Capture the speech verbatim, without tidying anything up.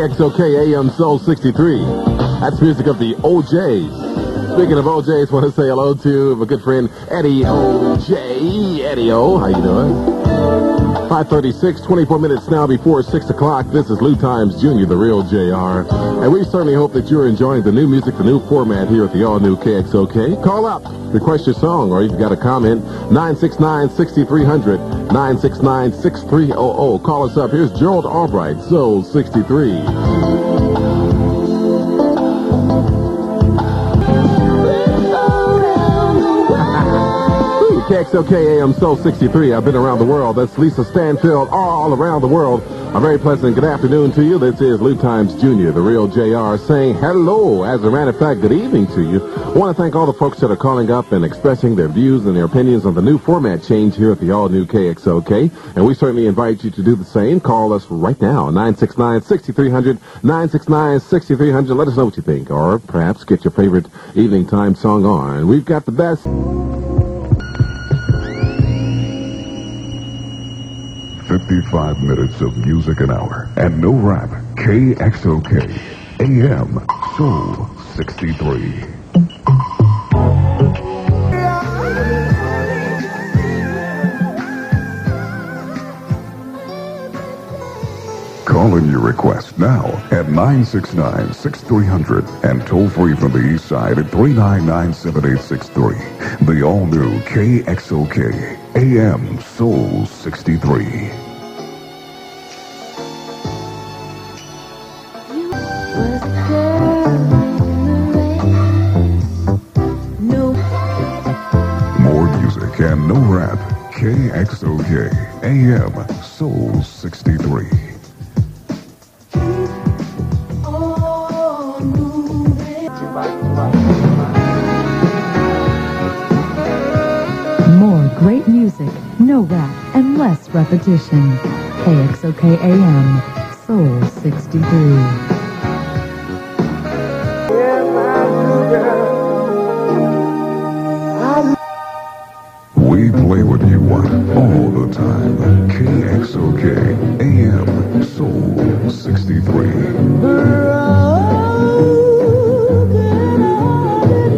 X O K A M Soul sixty-three. That's music of the O Js. Speaking of O Js, want to say hello to my good friend Eddie O J. Eddie O, how you doing? five thirty-six, twenty-four minutes now before six o'clock. This is Lou Times Junior, the real J R. And we certainly hope that you're enjoying the new music, the new format here at the all-new K X O K. Call up, request your song, or if you've got a comment, nine six nine, six three zero zero, nine six nine, six three zero zero. Call us up. Here's Gerald Albright, Soul sixty-three. K X O K A M Soul sixty-three. I've been around the world. That's Lisa Stanfield, all around the world. A very pleasant good afternoon to you. This is Lou Times Junior, the real J R, saying hello. As a matter of fact, good evening to you. I want to thank all the folks that are calling up and expressing their views and their opinions on the new format change here at the all-new K X O K. And we certainly invite you to do the same. Call us right now, nine six nine, six three zero zero, nine six nine, six three zero zero. Let us know what you think, or perhaps get your favorite evening time song on. We've got the best... fifty-five minutes of music an hour and no rap. K X O K A M Soul sixty-three. Call in your request now at nine six nine, six three zero zero and toll free from the east side at three nine nine, seven eight six three. The all-new K X O K A M Soul sixty-three. More music and no rap. K X O K A M Soul sixty-three. More great music, no rap, and less repetition. K X O K A M Soul sixty-three. We play what you want all the time. K X O K A M Soul sixty-three.